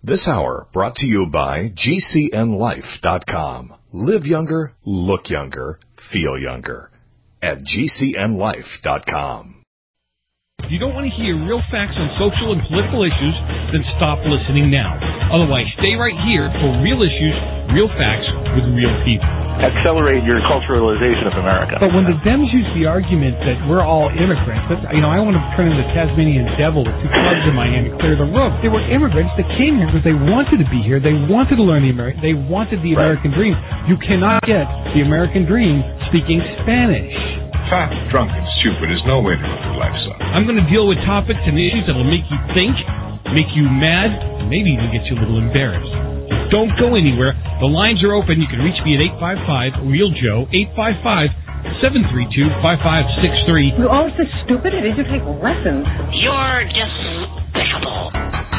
This hour brought to you by GCNLife.com. Live younger, look younger, feel younger. At GCNLife.com. If you don't want to hear real facts on social and political issues, then stop listening now. Otherwise, stay right here for real issues, real facts with real people. Accelerate your culturalization of America. But when the Dems use the argument that we're all immigrants, I want to turn into the Tasmanian devil with two clubs in my hand and clear the room. They were immigrants that came here because they wanted to be here. They wanted to learn they wanted the American dream. You cannot get the American dream speaking Spanish. Fat, drunk, and stupid is no way to live life, son. I'm going to deal with topics and issues that will make you think, make you mad, and maybe even get you a little embarrassed. Don't go anywhere. The lines are open. You can reach me at 855-REAL-JOE, 855-732-5563. You're all so stupid. I need to take lessons. You're despicable.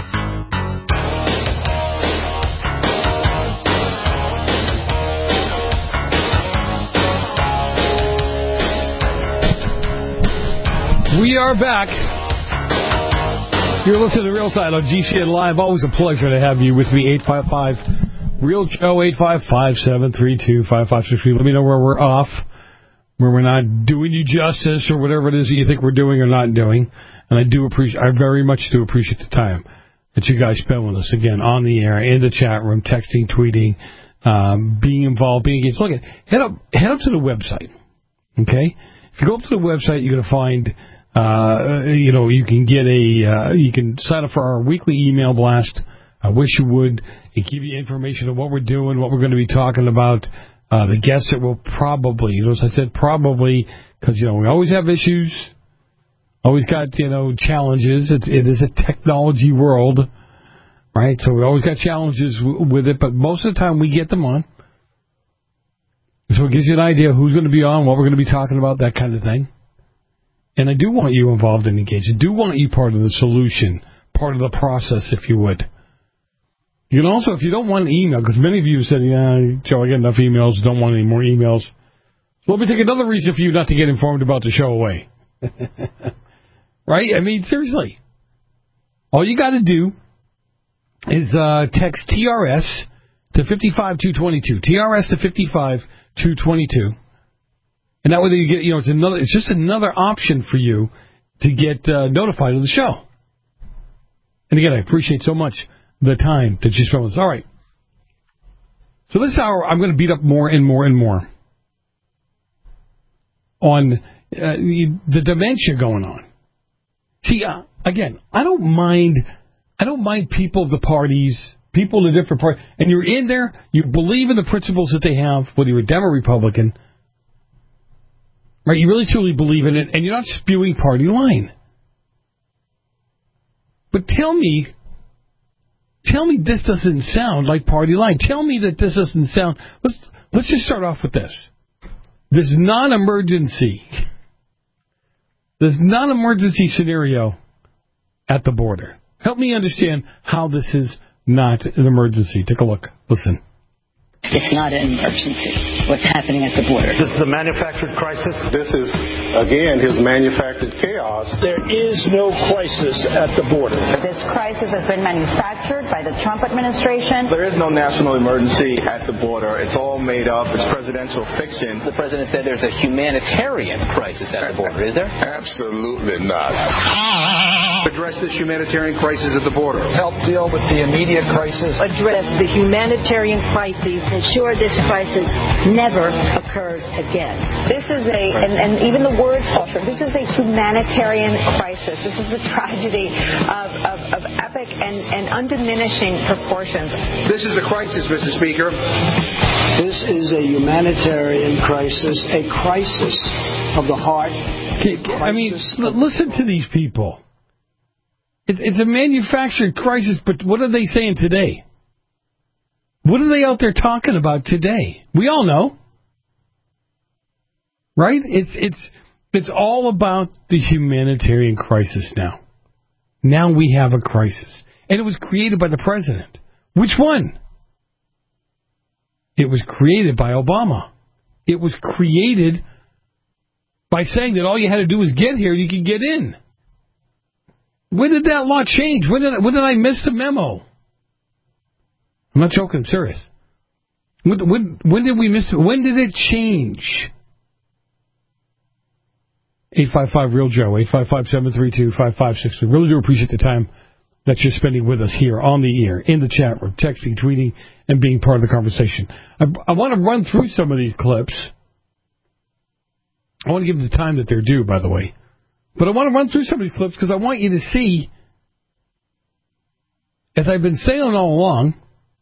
We are back. You're listening to Real Side on GCN Live. Always a pleasure to have you with me. 855-REAL-JOE, 855-732-5563. Let me know where we're off, where we're not doing you justice, or whatever it is that you think we're doing or not doing. And I very much do appreciate the time that you guys spend with us, again, on the air, in the chat room, texting, tweeting, being involved, being engaged. Look, head up to the website, okay? If you go up to the website, you're going to find... you can get you can sign up for our weekly email blast. I wish you would. It give you information on what we're doing, what we're going to be talking about, the guests that will probably, as I said, probably, because, we always have issues, always got, challenges. It is a technology world, right? So we always got challenges with it, but most of the time we get them on. So it gives you an idea who's going to be on, what we're going to be talking about, that kind of thing. And I do want you involved and engaged. I do want you part of the solution, part of the process, if you would. You can also, if you don't want an email, because many of you said, Joe, I get enough emails, don't want any more emails. So let me take another reason for you not to get informed about the show away. Right? I mean, seriously. All you got to do is text TRS to 55222. TRS to 55222. And that way you get, it's just another option for you to get notified of the show. And again, I appreciate so much the time that you spend with us. All right. So this hour, I'm going to beat up more and more and more on the dementia going on. See, again, I don't mind people of the parties, people in the different parties, and you're in there, you believe in the principles that they have, whether you're a Dem or Republican. Right, you really truly believe in it, and you're not spewing party line. But tell me this doesn't sound like party line. Tell me that this doesn't sound... Let's just start off with this. This non-emergency scenario at the border. Help me understand how this is not an emergency. Take a look. Listen. It's not an emergency, what's happening at the border. This is a manufactured crisis. This is, again, his manufactured chaos. There is no crisis at the border. This crisis has been manufactured by the Trump administration. There is no national emergency at the border. It's all made up. It's presidential fiction. The president said there's a humanitarian crisis at the border. Is there? Absolutely not. Address this humanitarian crisis at the border. Help deal with the immediate crisis. Address the humanitarian crisis. Ensure this crisis never occurs again. This is and even the words fall short. This is a humanitarian crisis. This is a tragedy of epic and undiminishing proportions. This is the crisis, Mr. Speaker. This is a humanitarian crisis, a crisis of the heart. Listen to these people. It's a manufactured crisis, but what are they saying today? What are they out there talking about today? We all know. Right? It's all about the humanitarian crisis now. Now we have a crisis. And it was created by the president. Which one? It was created by Obama. It was created by saying that all you had to do was get here, you could get in. When did that law change? When did I miss the memo? I'm not joking. I'm serious. When did we miss it? When did it change? 855-REAL-JOE, 855-732-5563. Really do appreciate the time that you're spending with us here on the air, in the chat room, texting, tweeting, and being part of the conversation. I want to run through some of these clips. I want to give them the time that they're due, by the way. But I want to run through some of these clips because I want you to see, as I've been saying all along,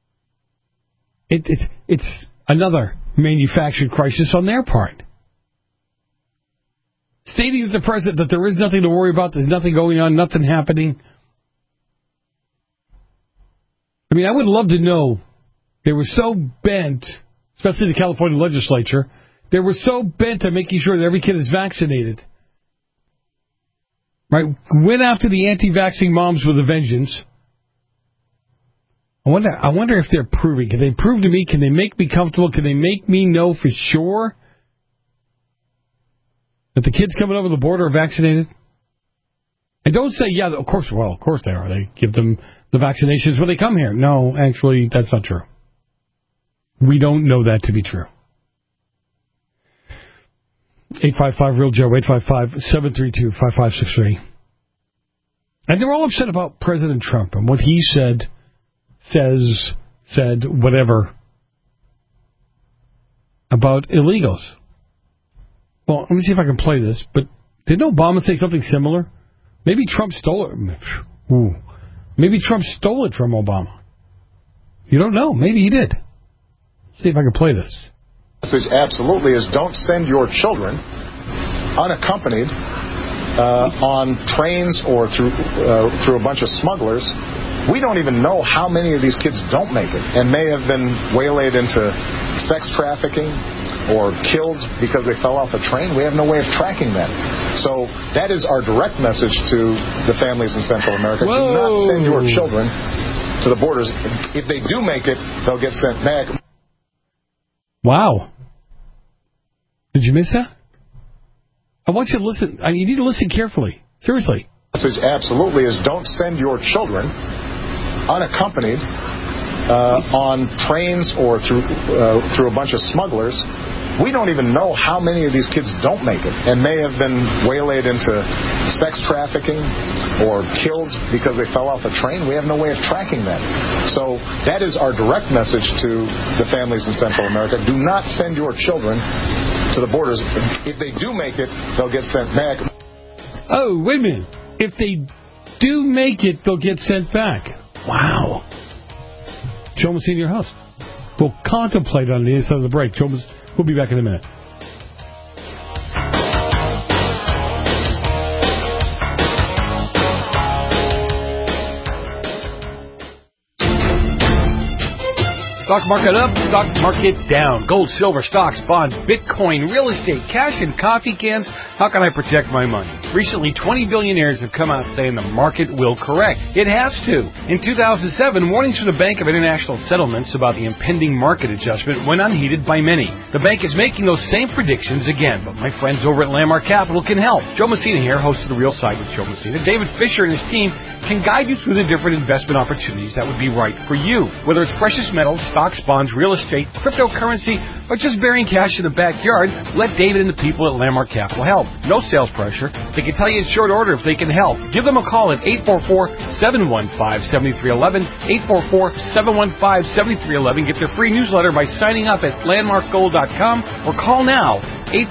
it's another manufactured crisis on their part. Stating to the president that there is nothing to worry about, there's nothing going on, nothing happening. I mean, I would love to know, they were so bent, especially the California legislature, they were so bent on making sure that every kid is vaccinated. Right? Went after the anti-vaccine moms with a vengeance. I wonder if they're proving. Can they prove to me? Can they make me comfortable? Can they make me know for sure that the kids coming over the border are vaccinated? And don't say, yeah, of course they are. They give them the vaccinations when they come here. No, actually, that's not true. We don't know that to be true. 855-REAL-JOE, 855-732-5563. And they're all upset about President Trump and what he said, whatever, about illegals. Well, let me see if I can play this, but didn't Obama say something similar? Maybe Trump stole it. Ooh. Maybe Trump stole it from Obama. You don't know. Maybe he did. Let's see if I can play this. The message absolutely is don't send your children unaccompanied on trains or through a bunch of smugglers. We don't even know how many of these kids don't make it and may have been waylaid into sex trafficking or killed because they fell off a train. We have no way of tracking that. So that is our direct message to the families in Central America. Whoa. Do not send your children to the borders. If they do make it, they'll get sent back. Wow. Did you miss that? I want you to listen. You need to listen carefully. Seriously. The message absolutely is don't send your children unaccompanied on trains or through a bunch of smugglers. We don't even know how many of these kids don't make it and may have been waylaid into sex trafficking or killed because they fell off a train. We have no way of tracking that. So that is our direct message to the families in Central America. Do not send your children to the borders. If they do make it, they'll get sent back. Oh, wait a minute. If they do make it, they'll get sent back. Wow. Joe Messina, your host. We'll contemplate on the other side of the break. We'll be back in a minute. Stock market up, stock market down. Gold, silver, stocks, bonds, Bitcoin, real estate, cash, and coffee cans. How can I protect my money? Recently, 20 billionaires have come out saying the market will correct. It has to. In 2007, warnings from the Bank of International Settlements about the impending market adjustment went unheeded by many. The bank is making those same predictions again, but my friends over at Landmark Capital can help. Joe Messina here, host of The Real Side with Joe Messina. David Fisher and his team can guide you through the different investment opportunities that would be right for you. Whether it's precious metals, stocks, bonds, real estate, cryptocurrency, or just burying cash in the backyard, let David and the people at Landmark Capital help. No sales pressure. They can tell you in short order if they can help. Give them a call at 844-715-7311, 844-715-7311. Get their free newsletter by signing up at landmarkgold.com or call now,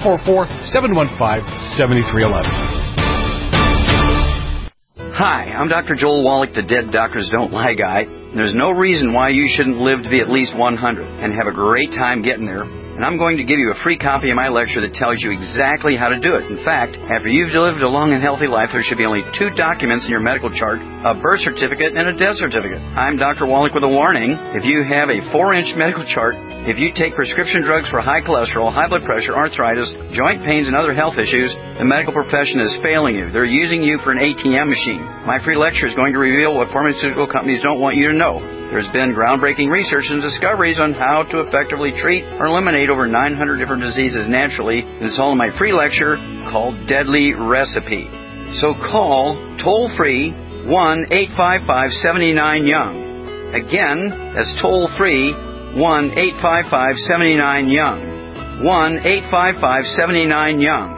844-715-7311. Hi, I'm Dr. Joel Wallach, the Dead Doctors Don't Lie guy. There's no reason why you shouldn't live to be at least 100 and have a great time getting there. And I'm going to give you a free copy of my lecture that tells you exactly how to do it. In fact, after you've lived a long and healthy life, there should be only 2 documents in your medical chart, a birth certificate and a death certificate. I'm Dr. Wallach with a warning. If you have a 4-inch medical chart, if you take prescription drugs for high cholesterol, high blood pressure, arthritis, joint pains, and other health issues, the medical profession is failing you. They're using you for an ATM machine. My free lecture is going to reveal what pharmaceutical companies don't want you to know. There's been groundbreaking research and discoveries on how to effectively treat or eliminate over 900 different diseases naturally, and it's all in my free lecture called Deadly Recipe. So call toll-free 1-855-79-YOUNG. Again, that's toll-free, 1-855-79-YOUNG. 1-855-79-YOUNG.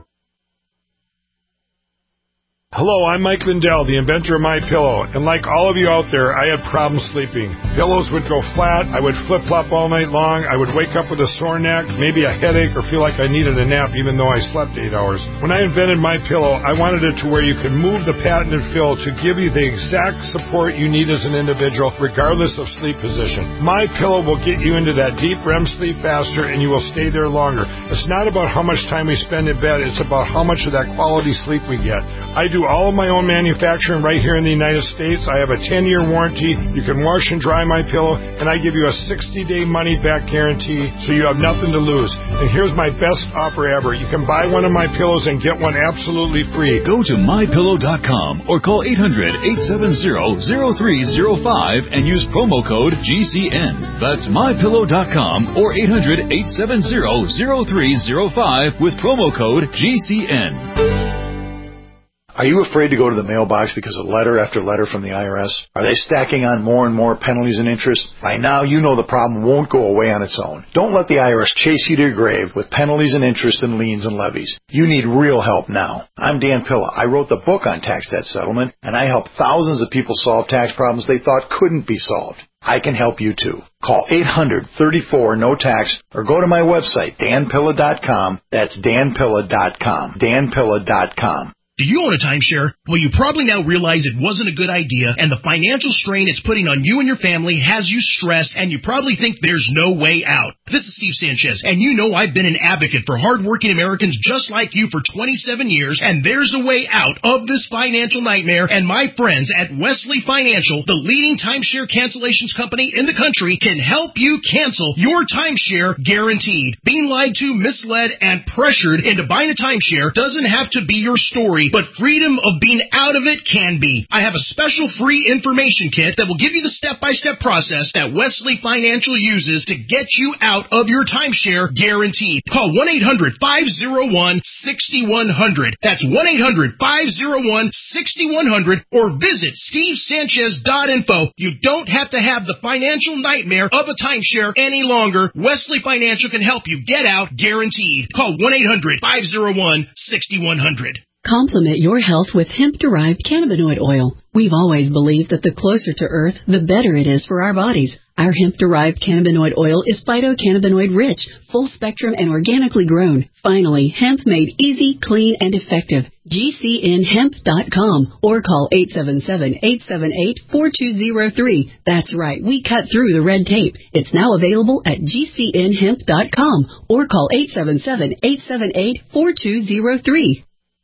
Hello, I'm Mike Lindell, the inventor of MyPillow, and like all of you out there, I had problems sleeping. Pillows would go flat, I would flip-flop all night long, I would wake up with a sore neck, maybe a headache, or feel like I needed a nap even though I slept 8 hours. When I invented MyPillow, I wanted it to where you could move the patented fill to give you the exact support you need as an individual, regardless of sleep position. MyPillow will get you into that deep REM sleep faster, and you will stay there longer. It's not about how much time we spend in bed, it's about how much of that quality sleep we get. I do all of my own manufacturing right here in the United States. I have a 10-year warranty. You can wash and dry my pillow, and I give you a 60-day money-back guarantee, so you have nothing to lose. And here's my best offer ever. You can buy one of my pillows and get one absolutely free. Go to MyPillow.com or call 800-870-0305 and use promo code GCN. That's MyPillow.com or 800-870-0305 with promo code GCN. Are you afraid to go to the mailbox because of letter after letter from the IRS? Are they stacking on more and more penalties and interest? By now, you know the problem won't go away on its own. Don't let the IRS chase you to your grave with penalties and interest and liens and levies. You need real help now. I'm Dan Pilla. I wrote the book on tax debt settlement, and I help thousands of people solve tax problems they thought couldn't be solved. I can help you too. Call 800-34-NO-TAX or go to my website, danpilla.com. That's danpilla.com. danpilla.com. Do you own a timeshare? Well, you probably now realize it wasn't a good idea, and the financial strain it's putting on you and your family has you stressed, and you probably think there's no way out. This is Steve Sanchez, and you know I've been an advocate for hardworking Americans just like you for 27 years, and there's a way out of this financial nightmare, and my friends at Wesley Financial, the leading timeshare cancellations company in the country, can help you cancel your timeshare guaranteed. Being lied to, misled, and pressured into buying a timeshare doesn't have to be your story, but freedom of being out of it can be. I have a special free information kit that will give you the step-by-step process that Wesley Financial uses to get you out of your timeshare guaranteed. Call 1-800-501-6100. That's 1-800-501-6100 or visit stevesanchez.info. You don't have to have the financial nightmare of a timeshare any longer. Wesley Financial can help you get out guaranteed. Call 1-800-501-6100. Complement your health with hemp-derived cannabinoid oil. We've always believed that the closer to Earth, the better it is for our bodies. Our hemp-derived cannabinoid oil is phytocannabinoid-rich, full-spectrum, and organically grown. Finally, hemp made easy, clean, and effective. GCNhemp.com or call 877-878-4203. That's right, we cut through the red tape. It's now available at GCNhemp.com or call 877-878-4203.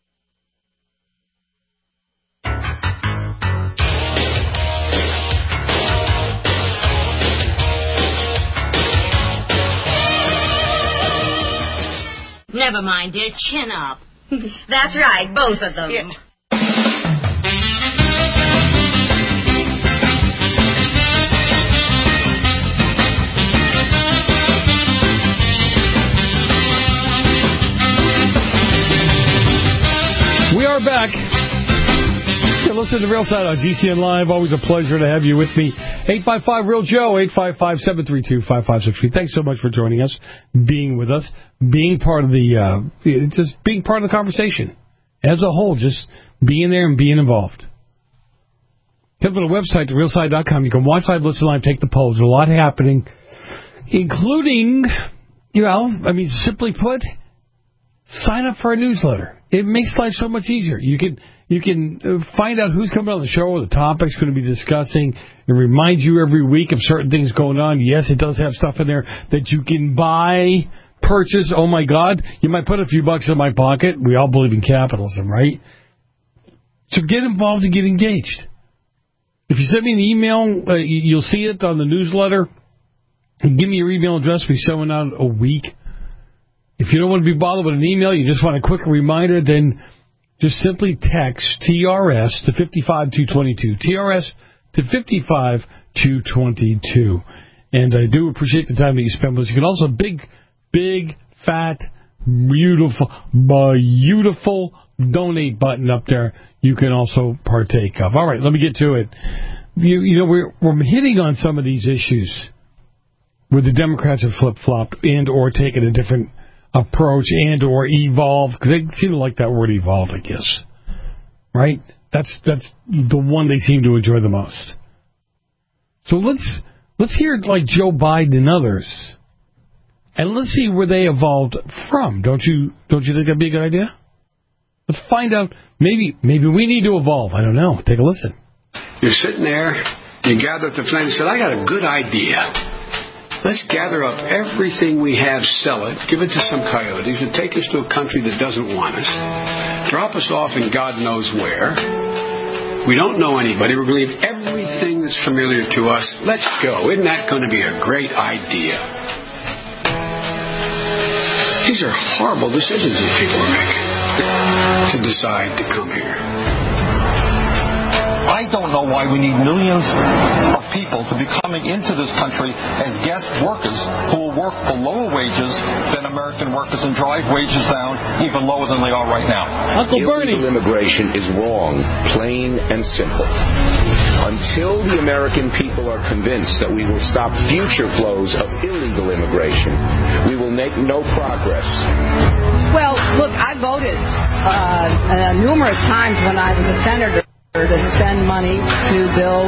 Never mind, dear. Chin up. That's right, both of them. Yeah. We are back. You're listening to Real Side on GCN Live. Always a pleasure to have you with me. 855-REAL-JOE, 855-732-5563. Thanks so much for joining us, being with us, being part of the, just being part of the conversation. As a whole, just being there and being involved. Come to the website, therealside.com. You can watch live, listen live, take the polls. There's a lot happening, including, simply put, sign up for our newsletter. It makes life so much easier. You can find out who's coming on the show, what the topic's going to be discussing. It reminds you every week of certain things going on. Yes, it does have stuff in there that you can buy, purchase. Oh, my God, you might put a few bucks in my pocket. We all believe in capitalism, right? So get involved and get engaged. If you send me an email, you'll see it on the newsletter. Give me your email address. We send one out a week. If you don't want to be bothered with an email, you just want a quick reminder, then just simply text TRS to 55222. TRS to 55222. And I do appreciate the time that you spend with us. You can also, big, fat, beautiful donate button up there you can also partake of. All right, let me get to it. we're hitting on some of these issues where the Democrats have flip-flopped and or taken a different approach and or evolved, because they seem to like that word evolved, I guess. Right? That's the one they seem to enjoy the most. So let's hear it like Joe Biden and others, and let's see where they evolved from. Don't you think that'd be a good idea? Let's find out. Maybe we need to evolve. I don't know. Take a listen. You're sitting there, you gather up the flame and said, I got a good idea. Let's gather up everything we have, sell it, give it to some coyotes, and take us to a country that doesn't want us, drop us off in God knows where. We don't know anybody. We're going to leave everything that's familiar to us. Let's go. Isn't that going to be a great idea? These are horrible decisions these people are making to decide to come here. I don't know why we need millions of people to be coming into this country as guest workers who will work for lower wages than American workers and drive wages down even lower than they are right now. Uncle Bernie. Illegal immigration is wrong, plain and simple. Until the American people are convinced that we will stop future flows of illegal immigration, we will make no progress. Well, look, I voted numerous times when I was a senator to spend money to build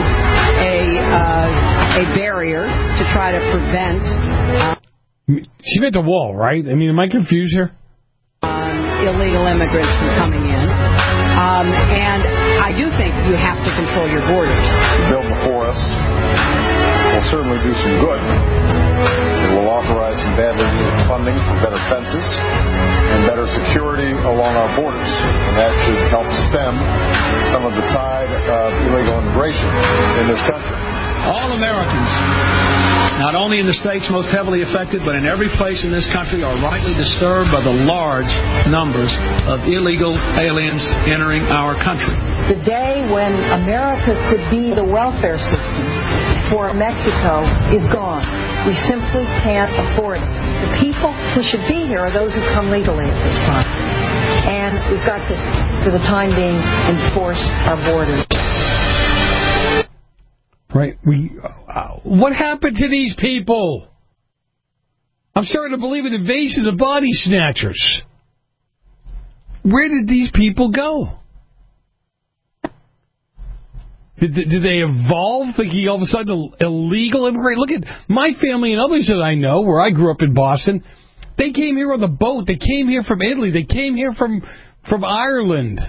a barrier to try to prevent. She meant the wall, right? I mean, am I confused here? Illegal immigrants from coming in. And I do think you have to control your borders. The bill before us will certainly do some good. It will authorize some badly needed funding for better fences and better security along our borders. And that should help stem some of the tide of illegal immigration in this country. All Americans, not only in the states most heavily affected, but in every place in this country, are rightly disturbed by the large numbers of illegal aliens entering our country. The day when America could be the welfare system for Mexico is gone. We simply can't afford it. The people who should be here are those who come legally at this time. And we've got to, for the time being, enforce our borders. Right. What happened to these people? I'm starting to believe in invasion of body snatchers. Where did these people go? Did they evolve, thinking all of a sudden illegal immigrant? Look at my family and others that I know, where I grew up in Boston. They came here on the boat. They came here from Italy. They came here from Ireland.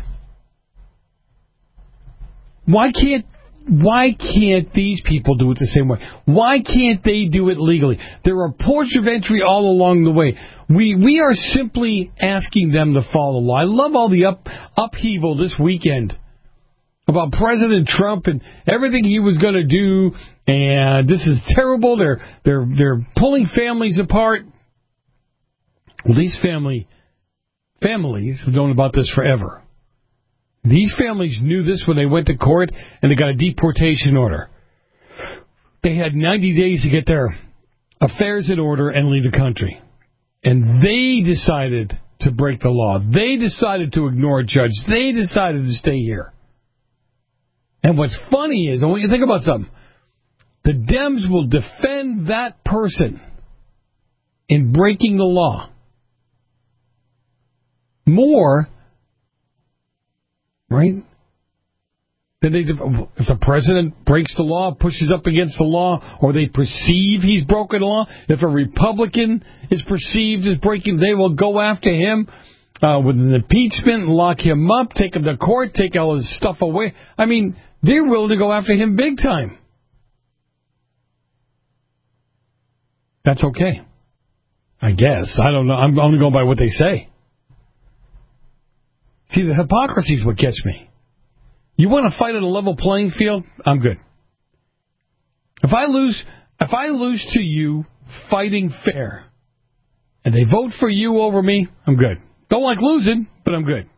Why can't these people do it the same way? Why can't they do it legally? There are ports of entry all along the way. We are simply asking them to follow the law. I love all the upheaval this weekend about President Trump and everything he was going to do, and this is terrible. They're pulling families apart. Well, these families have known about this forever. These families knew this when they went to court and they got a deportation order. They had 90 days to get their affairs in order and leave the country. And they decided to break the law. They decided to ignore a judge. They decided to stay here. And what's funny is, I want you to think about something. The Dems will defend that person in breaking the law more, right? If the president breaks the law, pushes up against the law, or they perceive he's broken the law, if a Republican is perceived as breaking, they will go after him with an impeachment, lock him up, take him to court, take all his stuff away. I mean, they're willing to go after him big time. That's okay, I guess. I don't know. I'm only going by what they say. See, the hypocrisy is what gets me. You want to fight on a level playing field? I'm good. If I lose to you fighting fair, and they vote for you over me, I'm good. Don't like losing, but I'm good.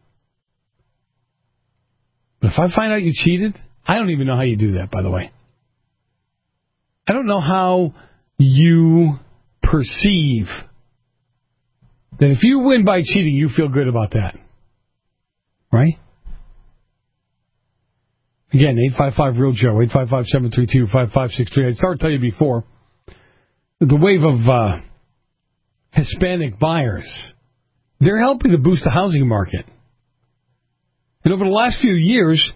But if I find out you cheated, I don't even know how you do that, by the way. I don't know how you perceive that if you win by cheating, you feel good about that. Right? Again, 855-REAL-JOE, 855-732-5563. I started to tell you before, the wave of Hispanic buyers, they're helping to boost the housing market. And over the last few years,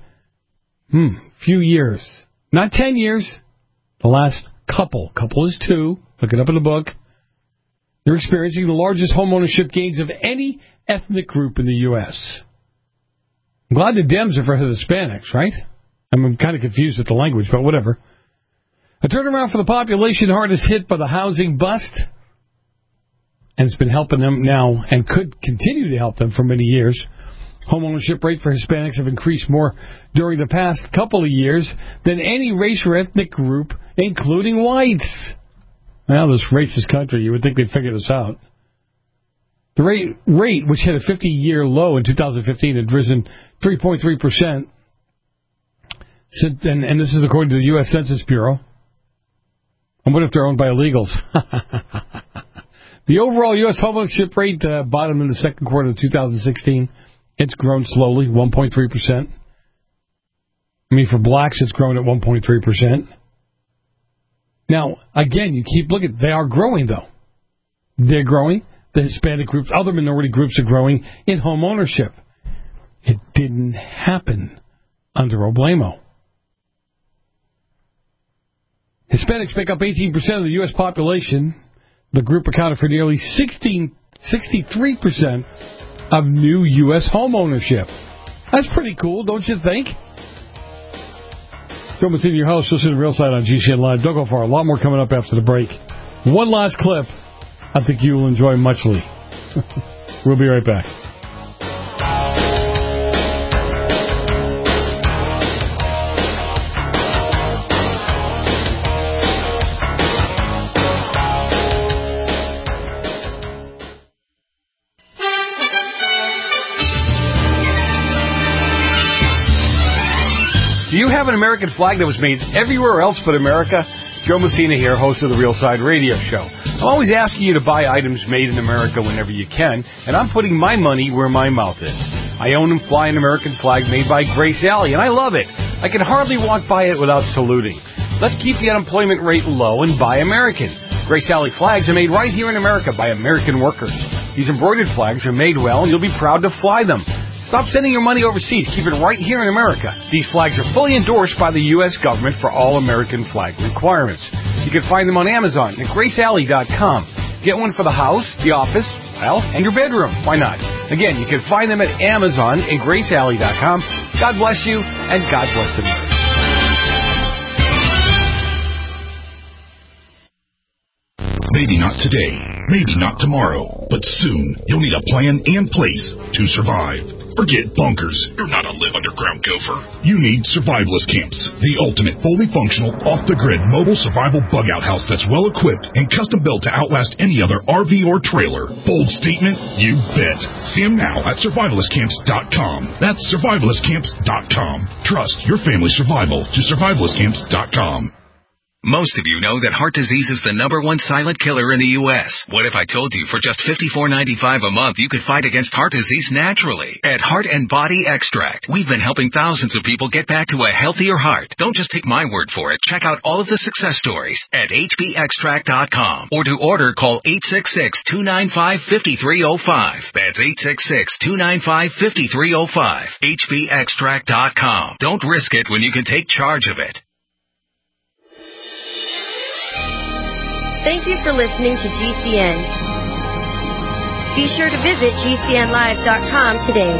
not 10 years, the last couple is 2, look it up in the book, they're experiencing the largest homeownership gains of any ethnic group in the U.S. I'm glad the Dems are for the Hispanics, right? I'm kind of confused with the language, but whatever. A turnaround for the population hardest hit by the housing bust, and it's been helping them now and could continue to help them for many years. Homeownership rate for Hispanics have increased more during the past couple of years than any race or ethnic group, including whites. Well, this racist country, you would think they'd figure this out. The rate, which hit a 50-year low in 2015, had risen 3.3%. And this is according to the U.S. Census Bureau. And what if they're owned by illegals? The overall U.S. homeownership rate bottomed in the second quarter of 2016. It's grown slowly, 1.3%. For blacks, it's grown at 1.3%. Now, again, you keep looking. They are growing, though. They're growing. The Hispanic groups, other minority groups are growing in home ownership. It didn't happen under Oblamo. Hispanics make up 18% of the U.S. population. The group accounted for nearly 63% of new U.S. home ownership. That's pretty cool, don't you think? Joe Massini, your host. Listen to Real Side on GCN Live. Don't go far. A lot more coming up after the break. One last clip. I think you will enjoy muchly. We'll be right back. Do you have an American flag that was made everywhere else but America? Joe Messina here, host of the Real Side Radio Show. I'm always asking you to buy items made in America whenever you can, and I'm putting my money where my mouth is. I own and fly an American flag made by Grace Alley, and I love it. I can hardly walk by it without saluting. Let's keep the unemployment rate low and buy American. Grace Alley flags are made right here in America by American workers. These embroidered flags are made well, and you'll be proud to fly them. Stop sending your money overseas. Keep it right here in America. These flags are fully endorsed by the U.S. government for all American flag requirements. You can find them on Amazon at GraceAlley.com. Get one for the house, the office, and your bedroom. Why not? Again, you can find them at Amazon and GraceAlley.com. God bless you, and God bless America. Maybe not today, maybe not tomorrow, but soon you'll need a plan and place to survive. Forget bunkers. You're not a live underground gopher. You need Survivalist Camps, the ultimate fully functional, off-the-grid mobile survival bug-out house that's well-equipped and custom-built to outlast any other RV or trailer. Bold statement? You bet. See them now at survivalistcamps.com. That's survivalistcamps.com. Trust your family's survival to survivalistcamps.com. Most of you know that heart disease is the #1 silent killer in the U.S. What if I told you for just $54.95 a month you could fight against heart disease naturally? At Heart and Body Extract, we've been helping thousands of people get back to a healthier heart. Don't just take my word for it. Check out all of the success stories at hbextract.com. Or to order, call 866-295-5305. That's 866-295-5305. hbextract.com. Don't risk it when you can take charge of it. Thank you for listening to GCN. Be sure to visit GCNlive.com today.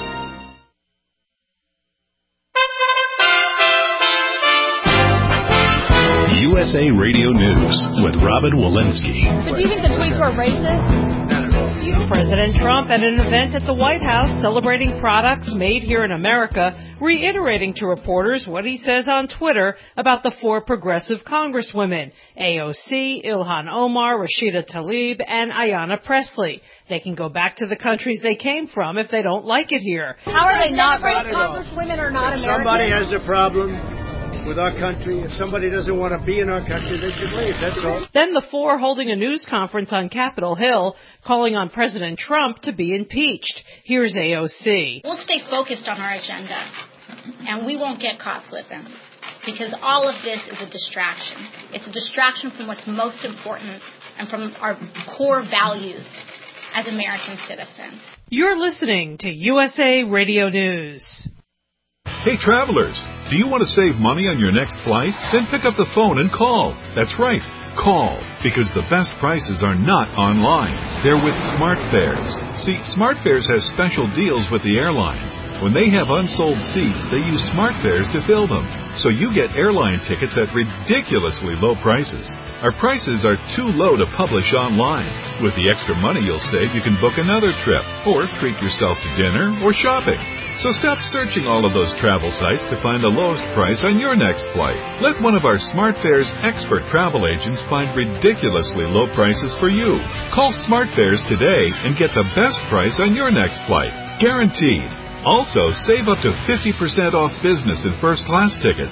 USA Radio News with Robin Walensky. But do you think the tweets were racist? President Trump at an event at the White House celebrating products made here in America, reiterating to reporters what he says on Twitter about the 4 progressive congresswomen, AOC, Ilhan Omar, Rashida Tlaib, and Ayanna Pressley. They can go back to the countries they came from if they don't like it here. How are they not racist? Congresswomen are not American. Somebody has a problem with our country. If somebody doesn't want to be in our country, they should leave. That's all. Then the 4 holding a news conference on Capitol Hill, calling on President Trump to be impeached. Here's AOC. We'll stay focused on our agenda. and we won't get caught slipping. Because all of this is a distraction. It's a distraction from what's most important and from our core values as American citizens. You're listening to USA Radio News. Hey, travelers, do you want to save money on your next flight? Then pick up the phone and call. That's right, call, because the best prices are not online. They're with SmartFares. See, SmartFares has special deals with the airlines. When they have unsold seats, they use SmartFares to fill them. So you get airline tickets at ridiculously low prices. Our prices are too low to publish online. With the extra money you'll save, you can book another trip, or treat yourself to dinner or shopping. So stop searching all of those travel sites to find the lowest price on your next flight. Let one of our SmartFares expert travel agents find ridiculously low prices for you. Call SmartFares today and get the best price on your next flight. Guaranteed. Also, save up to 50% off business and first-class tickets.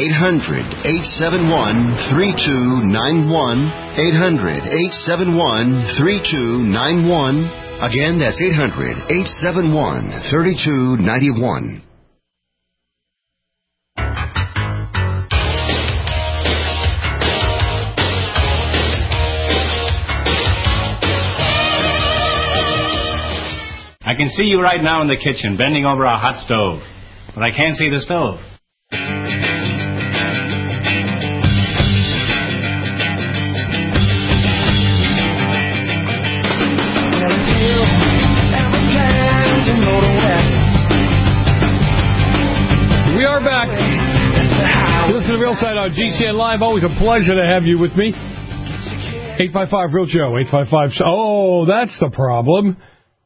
800-871-3291. 800-871-3291. Again, that's 800-871-3291. I can see you right now in the kitchen, bending over a hot stove. But I can't see the stove. We are back. You listen to Real Side on GCN Live. Always a pleasure to have you with me. 855-REAL-JOE. 855. Oh, that's the problem.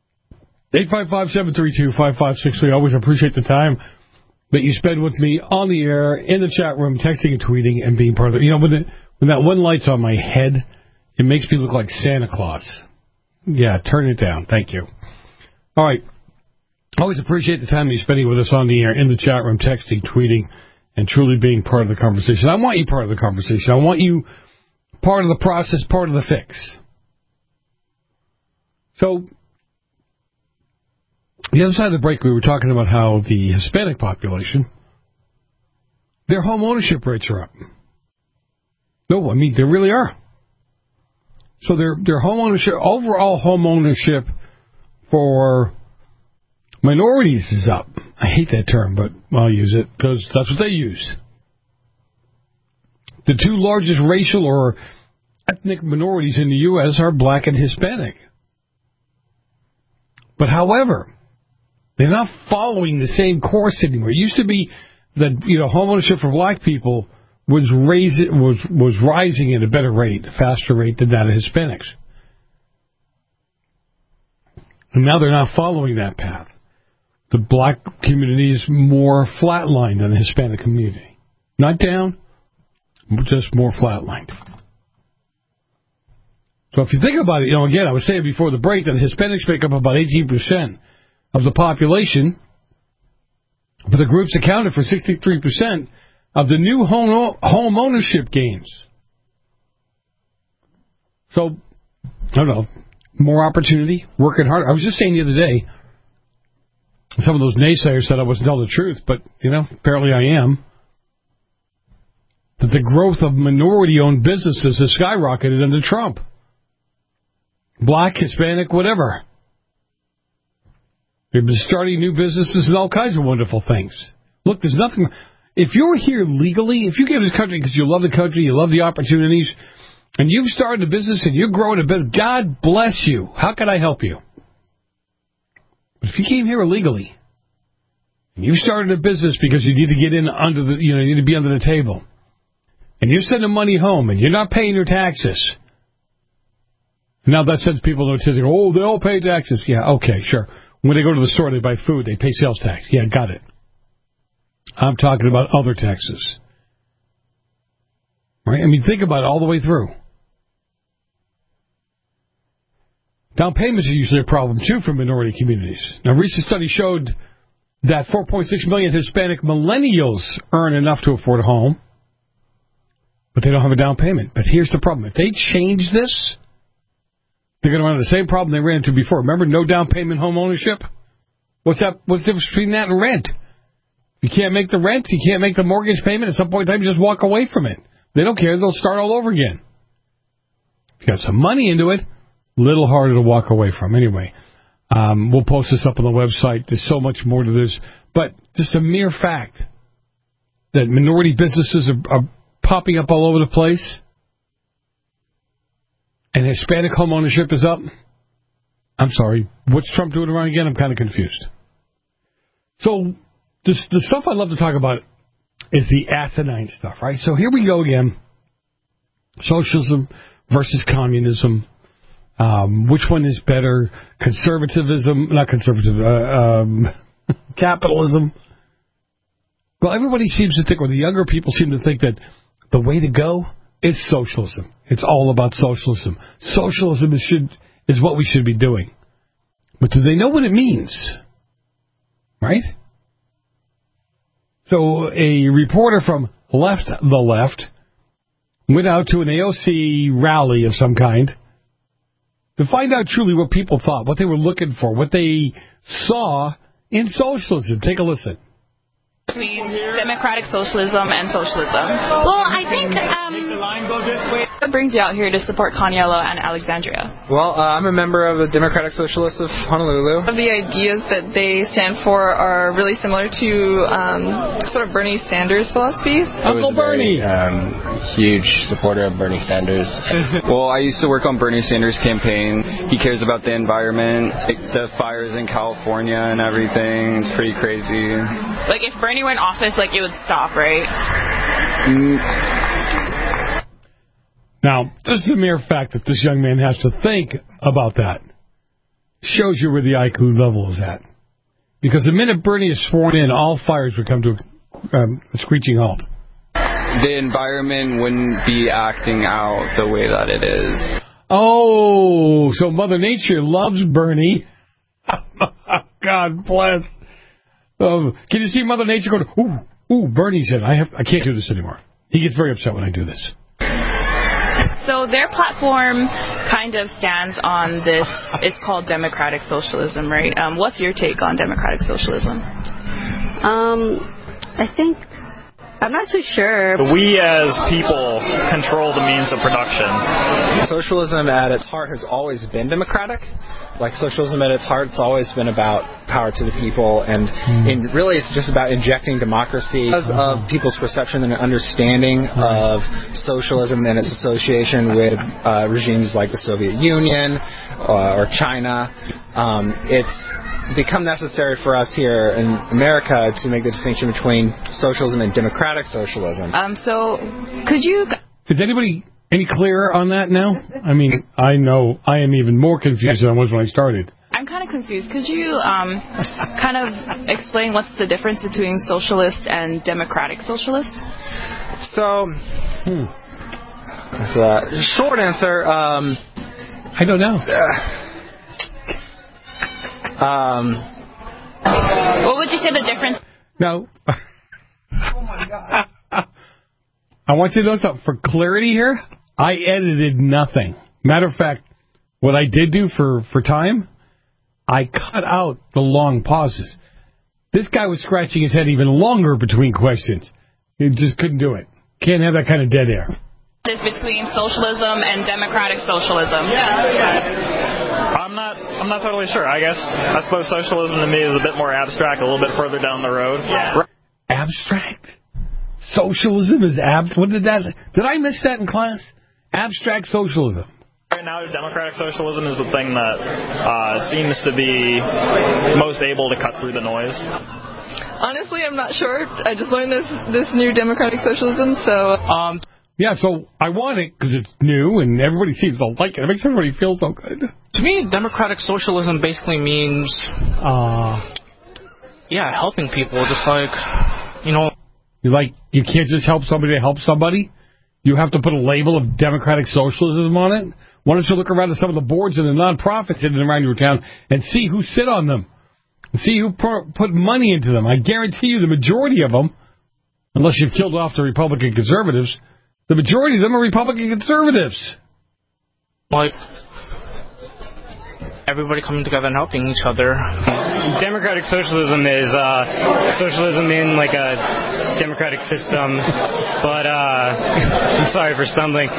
855-732-5563. Always appreciate the time that you spend with me on the air, in the chat room, texting and tweeting, and being part of it. You know, when that one light's on my head, it makes me look like Santa Claus. Yeah, turn it down. Thank you. All right. Always appreciate the time that you're spending with us on the air, in the chat room, texting, tweeting, and truly being part of the conversation. I want you part of the conversation. I want you part of the process, part of the fix. So, the other side of the break, we were talking about how the Hispanic population, their home ownership rates are up. No, I mean, they really are. So their home ownership, overall home ownership for minorities is up. I hate that term, but I'll use it because that's what they use. The two largest racial or ethnic minorities in the U.S. are black and Hispanic. But however, they're not following the same course anymore. It used to be that, home ownership for black people was rising at a better rate, a faster rate than that of Hispanics. And now they're not following that path. The black community is more flatlined than the Hispanic community. Not down, just more flatlined. So if you think about it, again, I was saying before the break that Hispanics make up about 18% of the population, but the groups accounted for 63% of the new home ownership gains. So, I don't know, more opportunity, working hard. I was just saying the other day, some of those naysayers said I wasn't telling the truth, but, apparently I am, that the growth of minority-owned businesses has skyrocketed under Trump. Black, Hispanic, whatever. They've been starting new businesses and all kinds of wonderful things. Look, there's nothing... If you're here legally, if you get to the country because you love the country, you love the opportunities, and you've started a business and you're growing a bit, God bless you. How can I help you? But if you came here illegally, and you started a business because you need to get in under the... you need to be under the table, and you're sending money home, and you're not paying your taxes... Now that sends people to notice, oh, they all pay taxes. Yeah, okay, sure. When they go to the store, they buy food, they pay sales tax. Yeah, got it. I'm talking about other taxes. Right? I mean, think about it all the way through. Down payments are usually a problem, too, for minority communities. Now, a recent study showed that 4.6 million Hispanic millennials earn enough to afford a home, but they don't have a down payment. But here's the problem. If they change this, they're going to run into the same problem they ran into before. Remember, no down payment home ownership? What's the difference between that and rent? You can't make the rent. You can't make the mortgage payment. At some point in time, you just walk away from it. They don't care. They'll start all over again. If you got some money into it, a little harder to walk away from. Anyway, we'll post this up on the website. There's so much more to this. But just a mere fact that minority businesses are popping up all over the place and Hispanic home ownership is up. I'm sorry. What's Trump doing around again? I'm kind of confused. So the stuff I love to talk about is the asinine stuff, right? So here we go again. Socialism versus communism. Which one is better? Capitalism. Well, everybody seems to think, or the younger people seem to think, that the way to go is socialism. It's all about socialism. Socialism is what we should be doing. But do they know what it means? Right? So a reporter from Left the Left went out to an AOC rally of some kind to find out truly what people thought, what they were looking for, what they saw in socialism. Take a listen. Between democratic socialism and socialism. Well, I think what brings you out here to support Kanielo and Alexandria? Well, I'm a member of the Democratic Socialists of Honolulu. The ideas that they stand for are really similar to sort of Bernie Sanders' philosophy. Uncle Bernie! Huge supporter of Bernie Sanders. Well, I used to work on Bernie Sanders' campaign. He cares about the environment, the fires in California and everything. It's pretty crazy. Like, if Bernie were in office, like, it would stop, right? Now, this is a mere fact that this young man has to think about that. Shows you where the IQ level is at. Because the minute Bernie is sworn in, all fires would come to a screeching halt. The environment wouldn't be acting out the way that it is. Oh, so Mother Nature loves Bernie. God bless. Can you see Mother Nature going, ooh, Bernie said, I can't do this anymore. He gets very upset when I do this. So their platform kind of stands on this, it's called democratic socialism, right? What's your take on democratic socialism? I think, I'm not too sure. We as people control the means of production. Socialism at its heart has always been democratic. Like, socialism at its heart, it's always been about power to the people, and really it's just about injecting democracy. Because of people's perception and understanding of socialism and its association with regimes like the Soviet Union or China, it's become necessary for us here in America to make the distinction between socialism and democratic socialism. So could you... Is anybody any clearer on that now? I mean, I know I am even more confused than I was when I started. I'm kind of confused. Could you kind of explain what's the difference between socialist and democratic socialist? So, short answer, I don't know. What would you say the difference? No. Oh my God. I want you to know something. For clarity here, I edited nothing. Matter of fact, what I did do for time, I cut out the long pauses. This guy was scratching his head even longer between questions. He just couldn't do it. Can't have that kind of dead air. Between socialism and democratic socialism. I'm not totally sure. I suppose socialism to me is a bit more abstract, a little bit further down the road. Yeah. Abstract? Socialism is What did I miss that in class? Abstract socialism. Right now, democratic socialism is the thing that seems to be most able to cut through the noise. Honestly, I'm not sure. I just learned this new democratic socialism, so... Yeah, so I want it because it's new and everybody seems to like it. It makes everybody feel so good. To me, democratic socialism basically means, helping people. Just like, you can't just help somebody to help somebody. You have to put a label of democratic socialism on it. Why don't you look around at some of the boards and the nonprofits in and around your town and see who sit on them, and see who put money into them. I guarantee you the majority of them, unless you've killed off the Republican conservatives, the majority of them are Republican conservatives. everybody coming together and helping each other. Democratic socialism is socialism in like a democratic system, but I'm sorry for stumbling.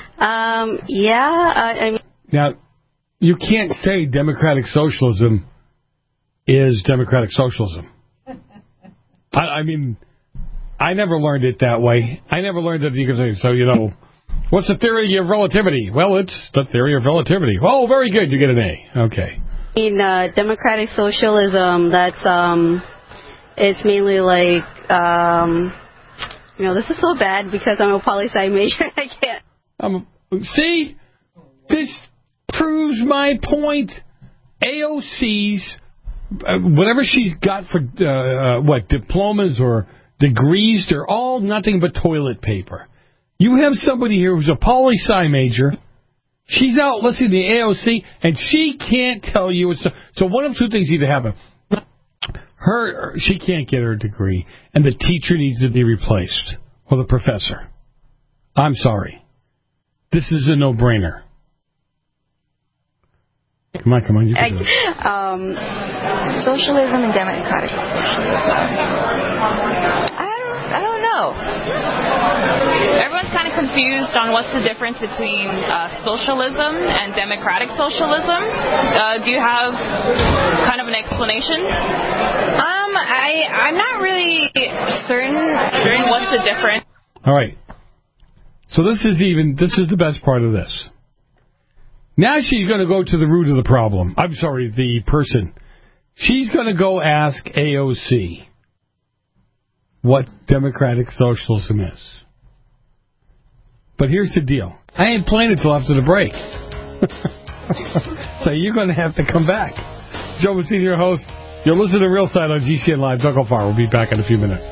I mean... Now, you can't say democratic socialism is democratic socialism. I mean, I never learned it that way. I never learned that you can say, so, what's the theory of relativity? Well, it's the theory of relativity. Oh, very good. You get an A. Okay. I mean, democratic socialism, that's, it's mainly like, this is so bad because I'm a poli-sci major. I can't. See? This proves my point. AOC's, whatever she's got for, diplomas or degrees, they're all nothing but toilet paper. You have somebody here who's a poli-sci major. She's out listening to the AOC, and she can't tell you. So one of two things need to happen. She can't get her degree, and the teacher needs to be replaced, or the professor. I'm sorry. This is a no-brainer. Come on, you can do it. Socialism and democratic socialism. I don't know. Everyone's kind of confused on what's the difference between socialism and democratic socialism. Do you have kind of an explanation? I'm not really certain what's the difference. All right. So this is the best part of this. Now she's going to go to the root of the problem. I'm sorry, the person. She's going to go ask AOC what democratic socialism is. But here's the deal. I ain't playing it till after the break. So you're going to have to come back. Joe Messina, your host. You're listening to Real Side on GCN Live. Don't go far. We'll be back in a few minutes.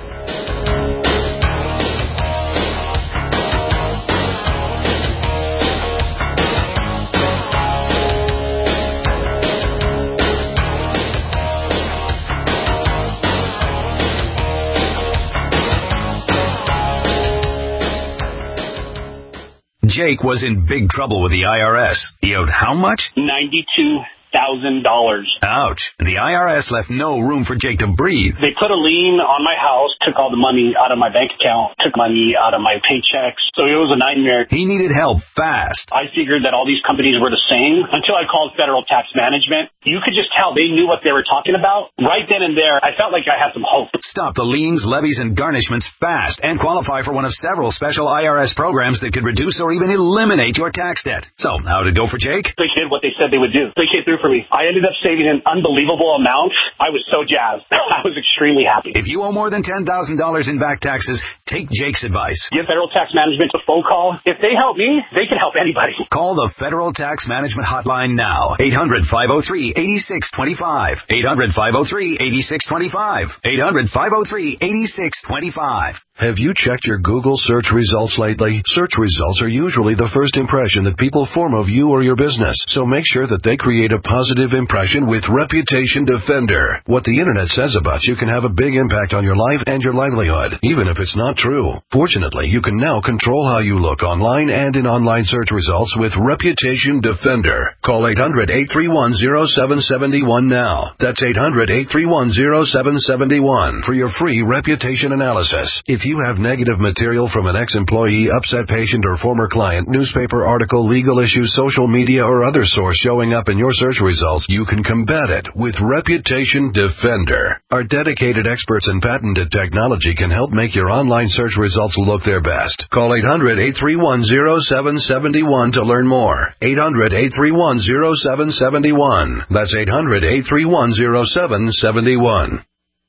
Jake was in big trouble with the IRS. He owed how much? $92,000. Ouch. The IRS left no room for Jake to breathe. They put a lien on my house, took all the money out of my bank account, took money out of my paychecks. So it was a nightmare. He needed help fast. I figured that all these companies were the same until I called Federal Tax Management. You could just tell they knew what they were talking about. Right then and there, I felt like I had some hope. Stop the liens, levies, and garnishments fast and qualify for one of several special IRS programs that could reduce or even eliminate your tax debt. So, how'd it go for Jake? They did what they said they would do. They came through for me. I ended up saving an unbelievable amount. I was so jazzed. I was extremely happy. If you owe more than $10,000 in back taxes, take Jake's advice. Give Federal Tax Management a phone call. If they help me, they can help anybody. Call the Federal Tax Management Hotline now. 800-503-8625. 800-503-8625. 800-503-8625. Have you checked your Google search results lately? Search results are usually the first impression that people form of you or your business, so make sure that they create a positive impression with Reputation Defender. What the internet says about you can have a big impact on your life and your livelihood, even if it's not true. Fortunately, you can now control how you look online and in online search results with Reputation Defender. Call 800-831-0771 now. That's 800-831-0771 for your free reputation analysis. If you have negative material from an ex-employee, upset patient, or former client, newspaper article, legal issue, social media, or other source showing up in your search results, you can combat it with Reputation Defender. Our dedicated experts in patented technology can help make your online search results look their best. Call 800-831-0771 to learn more. 800-831-0771. That's 800-831-0771.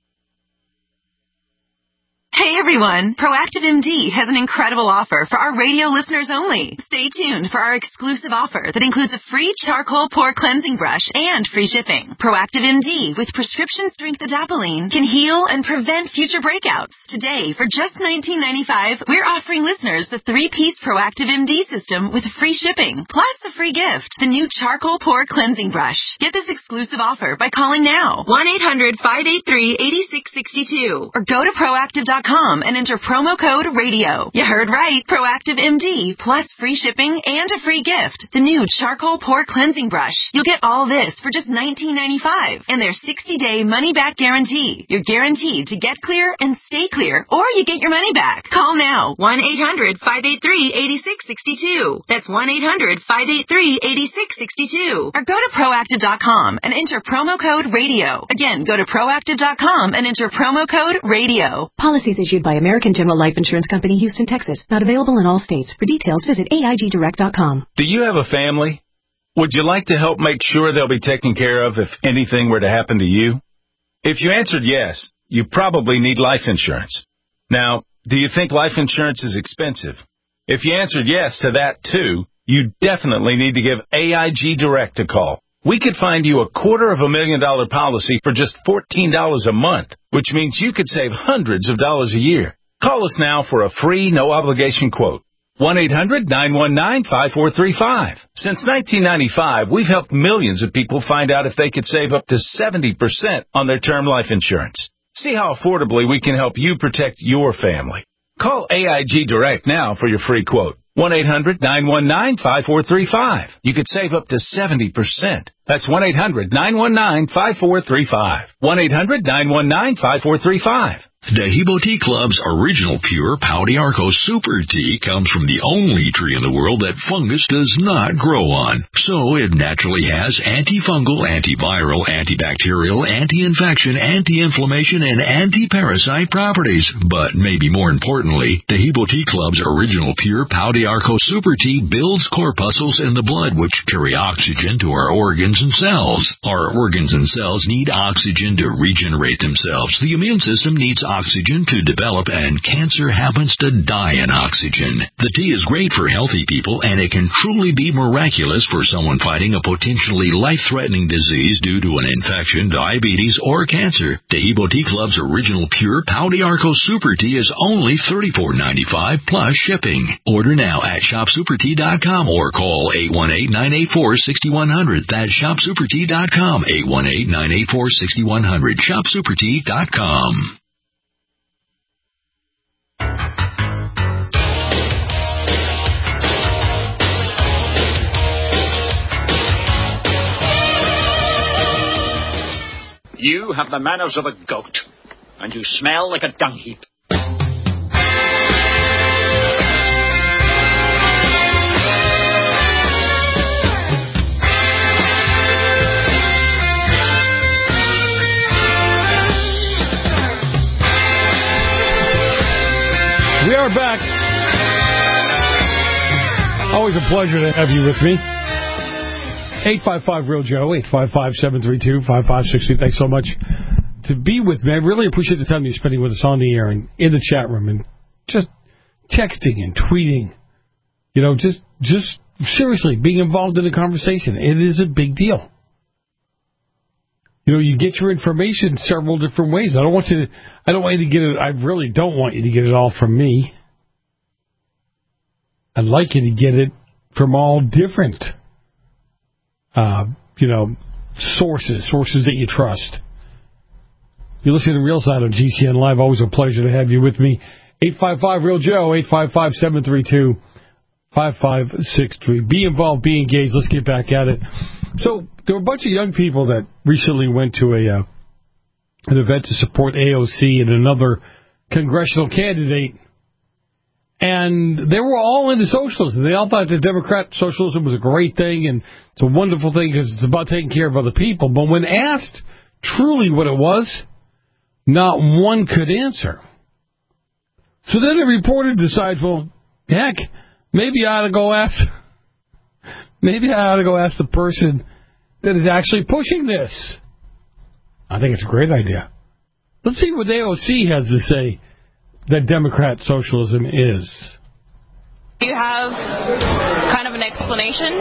Hey everyone, Proactive MD has an incredible offer for our radio listeners only. Stay tuned for our exclusive offer that includes a free charcoal pore cleansing brush and free shipping. Proactive MD with prescription strength adapalene can heal and prevent future breakouts. Today, for just $19.95, we're offering listeners the 3-piece Proactive MD system with free shipping, plus a free gift, the new charcoal pore cleansing brush. Get this exclusive offer by calling now, 1-800-583-8662, or go to Proactive.com ProactiveMD.com and enter promo code RADIO. You heard right. Proactive MD, plus free shipping and a free gift. The new charcoal pore cleansing brush. You'll get all this for just $19.95. And their 60-day money-back guarantee. You're guaranteed to get clear and stay clear, or you get your money back. Call now. 1-800-583-8662. That's 1-800-583-8662. Or go to Proactive.com and enter promo code RADIO. Again, go to Proactive.com and enter promo code RADIO. Policies issued by American General Life Insurance Company, Houston, Texas. Not available in all states. For details, visit AIGDirect.com. Do you have a family? Would you like to help make sure they'll be taken care of if anything were to happen to you? If you answered yes, you probably need life insurance. Now, do you think life insurance is expensive? If you answered yes to that too, you definitely need to give AIG Direct a call. We could find you a $250,000 policy for just $14 a month, which means you could save hundreds of dollars a year. Call us now for a free, no-obligation quote. 1-800-919-5435. Since 1995, we've helped millions of people find out if they could save up to 70% on their term life insurance. See how affordably we can help you protect your family. Call AIG Direct now for your free quote. 1-800-919-5435. You could save up to 70%. That's 1-800-919-5435. 1-800-919-5435. Dehibo Tea Club's original pure Pau d'Arco Super Tea comes from the only tree in the world that fungus does not grow on. So it naturally has antifungal, antiviral, antibacterial, anti-infection, anti-inflammation, and anti-parasite properties. But maybe more importantly, Dehibo Tea Club's original pure Pau d'Arco Super Tea builds corpuscles in the blood which carry oxygen to our organs and cells. Our organs and cells need oxygen to regenerate themselves. The immune system needs oxygen to develop, and cancer happens to die in oxygen. The tea is great for healthy people, and it can truly be miraculous for someone fighting a potentially life-threatening disease due to an infection, diabetes, or cancer. Dehibo Tea Club's original pure Pau d'Arco Super Tea is only $34.95 plus shipping. Order now at ShopSuperTea.com or call 818-984-6100. That's ShopSuperTea.com, 818-984-6100. ShopSuperTea.com. You have the manners of a goat, and you smell like a dung heap. We are back. Always a pleasure to have you with me. 855-REAL-JOE, 855-732-5560. Thanks so much to be with me. I really appreciate the time you're spending with us on the air and in the chat room and just texting and tweeting. You know, just seriously being involved in the conversation. It is a big deal. You know, you get your information several different ways. I don't want you to get it. I really don't want you to get it all from me. I'd like you to get it from all different sources that you trust. You listen to Real Side on GCN Live. Always a pleasure to have you with me. 855-REAL-JOE, 855-732-5563. Be involved, be engaged. Let's get back at it. So there were a bunch of young people that recently went to an event to support AOC and another congressional candidate. And they were all into socialism. They all thought that Democrat socialism was a great thing and it's a wonderful thing because it's about taking care of other people. But when asked truly what it was, not one could answer. So then the reporter decides, well, heck, maybe I ought to go ask the person that is actually pushing this. I think it's a great idea. Let's see what AOC has to say that Democrat socialism is. Do you have kind of an explanation?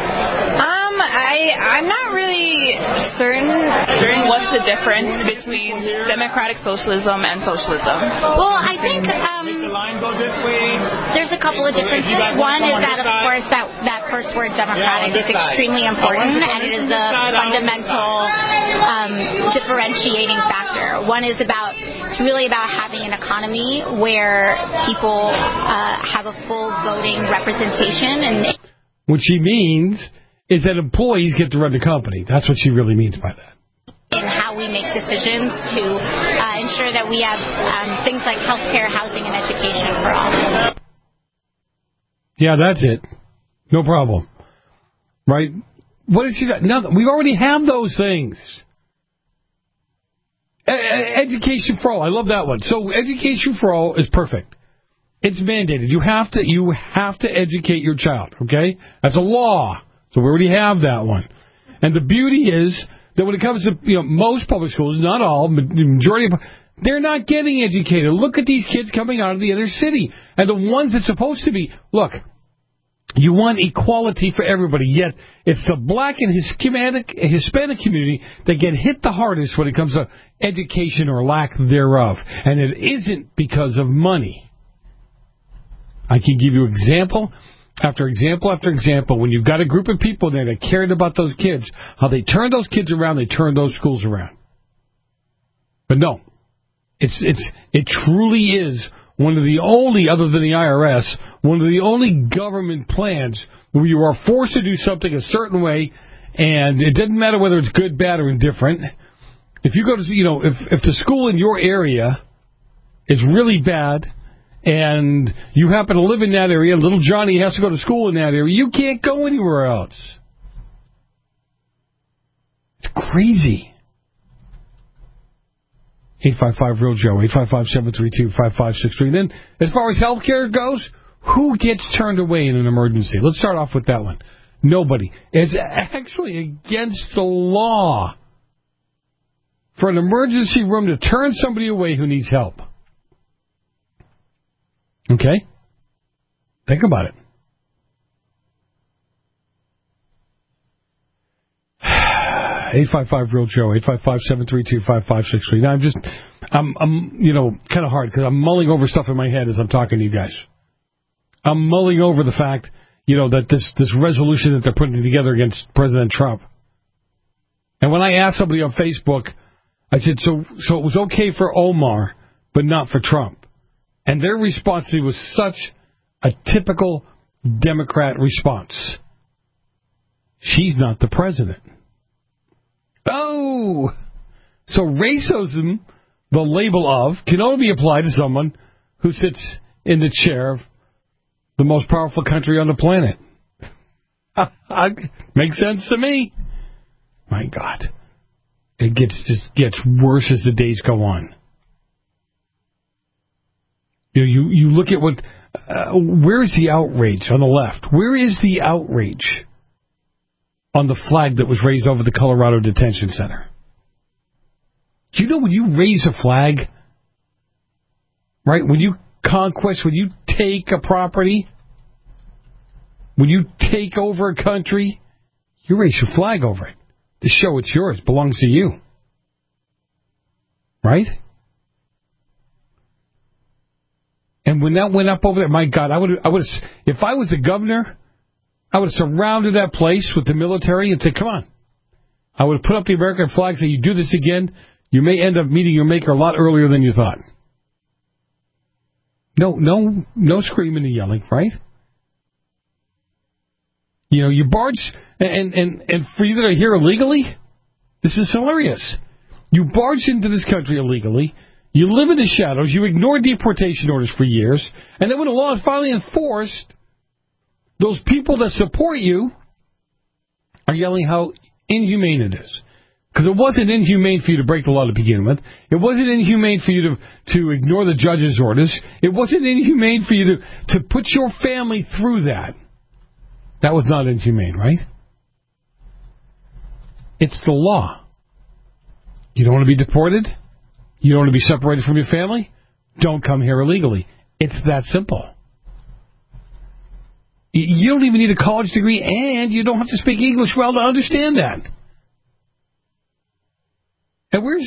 I'm not really certain what's the difference between democratic socialism and socialism. Well, I think there's a couple of differences. One is that, of course, that first word, democratic, is extremely important, and it is a fundamental differentiating factor. One is about It's really about having an economy where people have a full voting representation. And what she means is that employees get to run the company. That's what she really means by that. In how we make decisions to ensure that we have things like healthcare, housing, and education for all. Yeah, that's it. No problem. Right? What did she do? Nothing. We already have those things. Education for all. I love that one. So education for all is perfect. It's mandated. You have to educate your child. Okay? That's a law. So we already have that one. And the beauty is that when it comes to most public schools, not all, the majority of, they're not getting educated. Look at these kids coming out of the inner city. And the ones that's supposed to be, look, you want equality for everybody, yet it's the black and Hispanic community that get hit the hardest when it comes to education or lack thereof. And it isn't because of money. I can give you example after example after example. When you've got a group of people there that cared about those kids, how they turn those kids around, they turn those schools around. But no, it truly is one of the only, other than the IRS, one of the only government plans where you are forced to do something a certain way, and it doesn't matter whether it's good, bad, or indifferent. If you go to, if the school in your area is really bad, and you happen to live in that area, little Johnny has to go to school in that area, you can't go anywhere else. It's crazy. 855-REAL-JOE, 855-732-5563. Then, as far as health care goes, who gets turned away in an emergency? Let's start off with that one. Nobody. It's actually against the law for an emergency room to turn somebody away who needs help. Okay? Think about it. 855-REAL-JOE, 855-732-5563. Now, I'm kind of hard because I'm mulling over stuff in my head as I'm talking to you guys. I'm mulling over the fact, that this resolution that they're putting together against President Trump. And when I asked somebody on Facebook, I said, so it was okay for Omar, but not for Trump. And their response to me was such a typical Democrat response. She's not the president. Oh! So racism, the label of, can only be applied to someone who sits in the chair of the most powerful country on the planet. Makes sense to me. My God. It just gets worse as the days go on. You look at what... where's the outrage on the left? Where is the outrage on the flag that was raised over the Colorado Detention Center? Do you know when you raise a flag, right, when you conquest, when you take a property, when you take over a country, you raise your flag over it to show it's yours, belongs to you. Right? And when that went up over there, my God, I would have, if I was the governor, I would have surrounded that place with the military and said, come on. I would have put up the American flag, say, you do this again, you may end up meeting your maker a lot earlier than you thought. No screaming and yelling, right? You barge, and for you that are here illegally, this is hilarious. You barged into this country illegally, you live in the shadows, you ignored deportation orders for years, and then when the law is finally enforced, those people that support you are yelling how inhumane it is. Because it wasn't inhumane for you to break the law to begin with. It wasn't inhumane for you to ignore the judge's orders. It wasn't inhumane for you to put your family through that. That was not inhumane, right? It's the law. You don't want to be deported? You don't want to be separated from your family? Don't come here illegally. It's that simple. You don't even need a college degree, and you don't have to speak English well to understand that. And where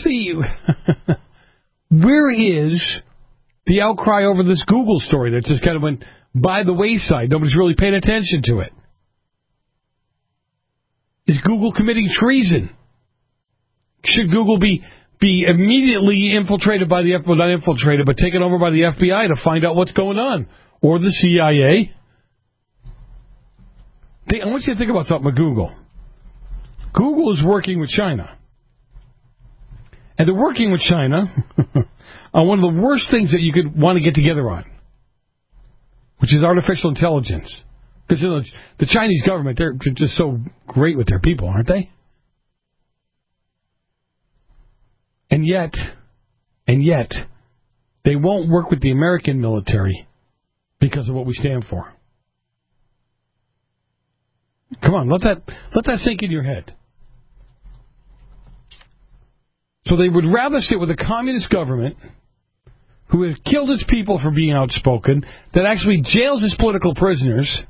is the outcry over this Google story that just kind of went by the wayside? Nobody's really paying attention to it. Is Google committing treason? Should Google be be immediately infiltrated by the FBI, well, not infiltrated, but taken over by the FBI to find out what's going on, or the CIA. I want you to think about something with Google. Google is working with China. And they're working with China on one of the worst things that you could want to get together on, which is artificial intelligence. Because the Chinese government, they're just so great with their people, aren't they? And yet, they won't work with the American military because of what we stand for. Come on, let that sink in your head. So they would rather sit with a communist government who has killed its people for being outspoken, that actually jails its political prisoners,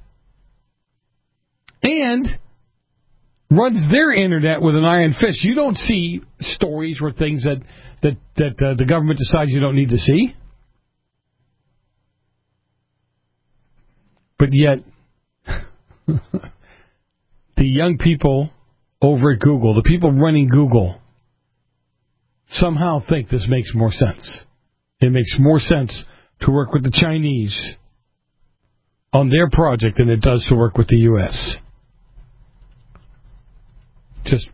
and runs their internet with an iron fist. You don't see stories or things that the government decides you don't need to see. But yet, the young people over at Google, the people running Google, somehow think this makes more sense. It makes more sense to work with the Chinese on their project than it does to work with the U.S. Just...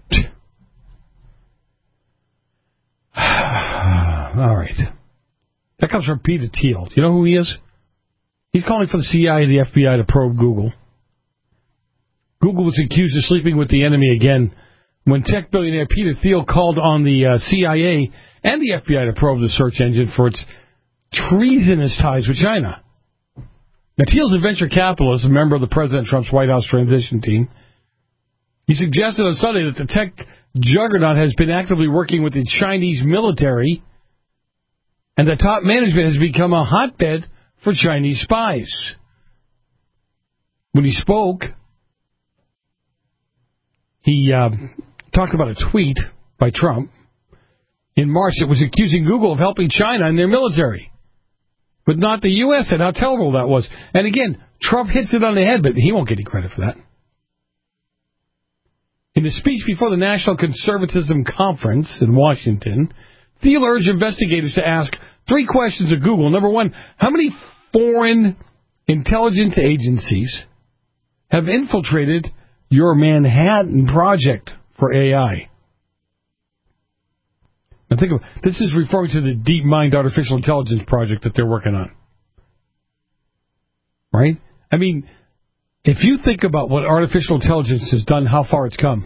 All right. That comes from Peter Thiel. Do you know who he is? He's calling for the CIA and the FBI to probe Google. Google was accused of sleeping with the enemy again when tech billionaire Peter Thiel called on the CIA and the FBI to probe the search engine for its treasonous ties with China. Now, Thiel's a venture capitalist, a member of the President Trump's White House transition team. He suggested on Sunday that the tech juggernaut has been actively working with the Chinese military and that top management has become a hotbed for Chinese spies. When he spoke, he talked about a tweet by Trump in March that was accusing Google of helping China and their military, but not the U.S., and how terrible that was. And again, Trump hits it on the head, but he won't get any credit for that. In a speech before the National Conservatism Conference in Washington, Thiel urged investigators to ask 3 questions of Google. Number 1, how many foreign intelligence agencies have infiltrated your Manhattan Project for AI? Now think of this is referring to the DeepMind artificial intelligence project that they're working on. Right? I mean, if you think about what artificial intelligence has done, how far it's come,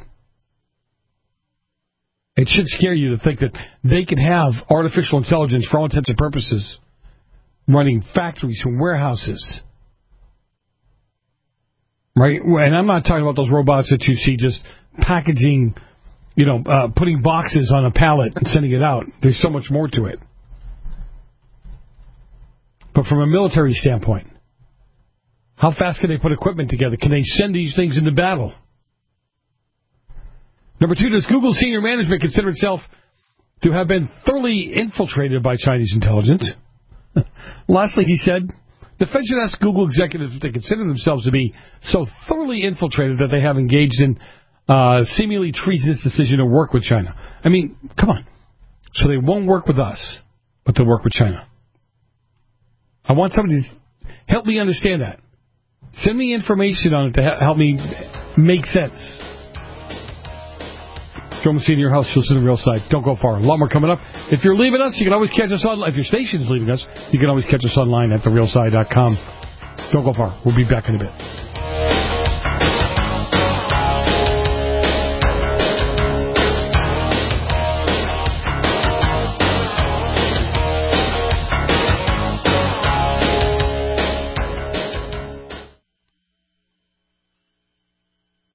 it should scare you to think that they can have artificial intelligence, for all intents and purposes, running factories and warehouses. Right? And I'm not talking about those robots that you see just packaging, putting boxes on a pallet and sending it out. There's so much more to it. But from a military standpoint, how fast can they put equipment together? Can they send these things into battle? Number 2, does Google senior management consider itself to have been thoroughly infiltrated by Chinese intelligence? Lastly, he said, the Fed should ask Google executives if they consider themselves to be so thoroughly infiltrated that they have engaged in seemingly treasonous decision to work with China. I mean, come on. So they won't work with us, but they'll work with China. I want somebody to help me understand that. Send me information on it to help me make sense. Joe Messina in your house, you'll listen to the Real Side. Don't go far. A lot more coming up. If you're leaving us, you can always catch us online. If your station is leaving us, you can always catch us online at therealside.com. Don't go far. We'll be back in a bit.